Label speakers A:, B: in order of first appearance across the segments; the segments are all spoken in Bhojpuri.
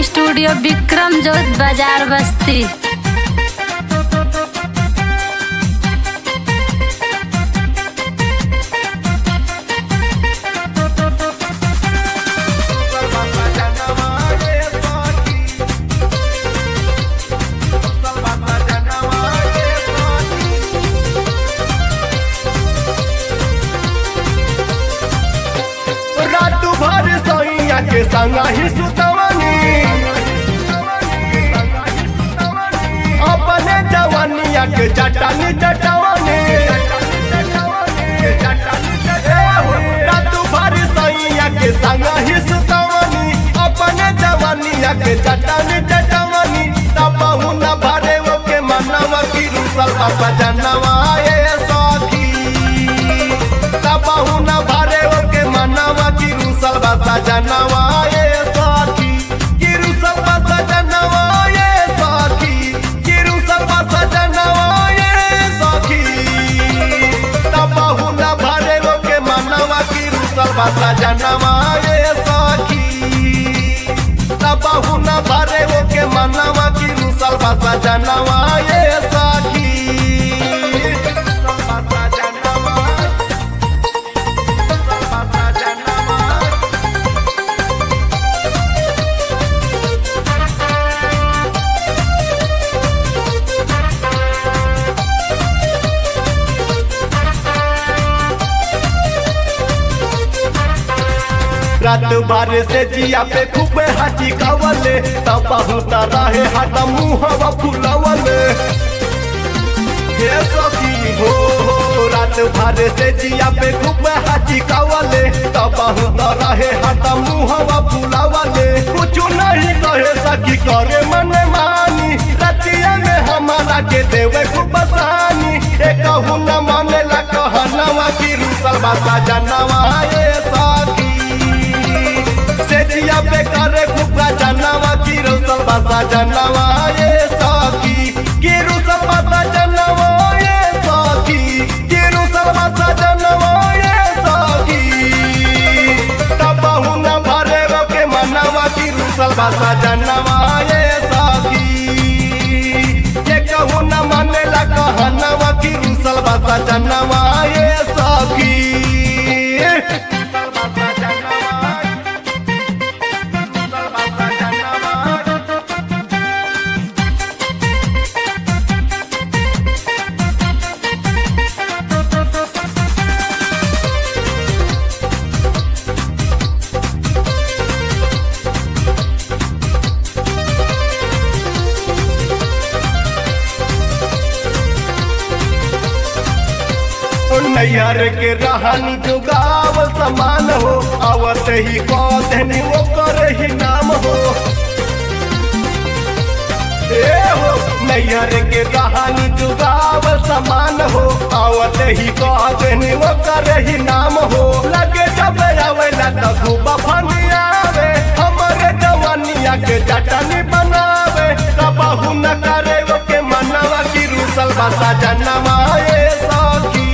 A: स्टूडियो विक्रम जोत बाजार बस्ती।
B: रात भर सैया के संगा ही सुतवनी, अपने जवानिया के चटानी चटवनी। रात भर सैया के संगा ही सुतवनी, अपने जवानिया के चटानी चटवनी। तबहु न भरे वो के मनवा की रूसल बाबा जनवा ये सखी। तबहु न भरे वो के मनवा की रूसल बाबा जनवा ये सखी। की रूसल बाबा जनवा ये सखी। की रूसल बाबा जनवा ये सखी। तबहु न भरे वो के मनवा की रूसल बाबा जनवा ये सखी। तबहु न भरे वो के मनवा की रूसल बाबा जनवा ये सखी। रात भर से जिया पे खूब हाथी कवले, तब बहुत रहे हाथ मुहवा फुलवले। हे सखी हो रात भर से जिया पे खूब हाथी कवले, तब बहुत रहे हाथ मुहवा फुलवले। कुछ नहीं कहे सखी करे मन मानी, रतिया में हमारा के देवे खूब सानी। एक न माने ला कहनवा की रूसल बाबा जनवा ये सखी। सेजिया पे करे खुबा जनवा की रूसल बाबा जनवा ये सखी। की रूसल बाबा जनवा ये सखी। की रूसल बाबा जनवा ये सखी। तबहु न भरे वो के मनवा की रूसल बाबा जनवा ये सखी। ये कहू न माने ला कहनवा की रूसल बाबा जनवा ये सखी। नैहर के रहनी जुगाव समान हो, आवत ही कौन वो करे ही नाम हो। ए हो नैहर के रहनी जुगाव समान हो, आवत ही कौन वो करे ही नाम हो। लगे जब आवेला त खूब फनियावे, हमरे जवानिया के चटनी बनावे। तबहु न करे वो के मनवा की रूसल बाबा जनवा ये सखी।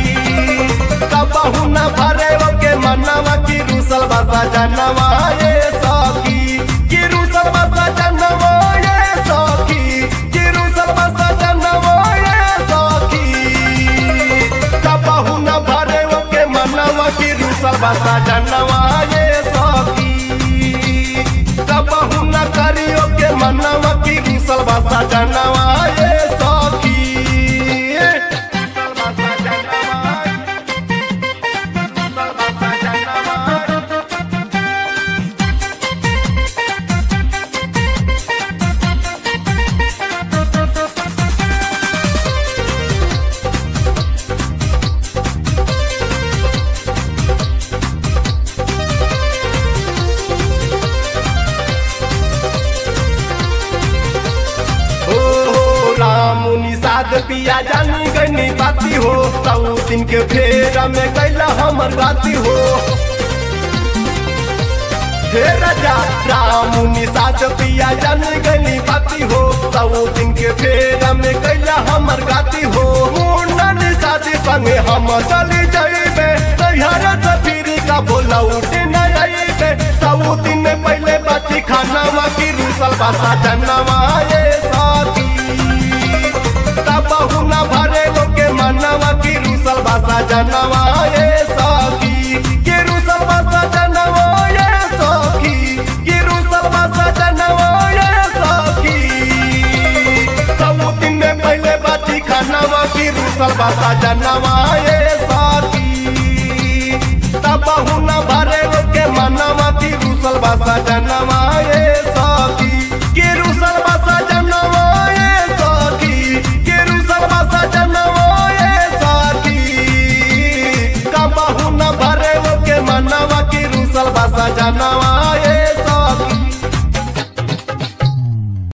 B: तबहु न भरे वो के मनवा की रूसल बाबा जनवा ये सखी। की रूसल बाबा जनवा ये सखी। की रूसल बाबा जनवा ये सखी। तबहु न भरे वो के मनवा की रूसल बाबा जनवा ये सखी। तबहु न करियो के मनवा की रूसल बाबा जनवा ये सखी। पिया जानी गनी बाती हो, सौ दिन के फेरा में कैला हमर गाती हो। हे राजा राम निषाद पिया जानी गनी बाती हो, सौ दिन के फेरा में कैला हमर गाती हो। मुन्ना निषाद संगे हम चली जाइबे, तैयार सफीरी का बोला उठे न जाइबे। सौ दिन में पहले बाती खाना की बासा जनवा ये साथी तबहु न भरे लोग के मनवा की रुसल बासा जनवा ये साथी के रुसल बासा जनवा ये साथी के रुसल बासा जनवा ये साथी सब दिन में पहले बाती खानवा की रुसल बासा जनवा ये साथी तबहु न भरे लोग के मनवा की रुसल बासा जनवा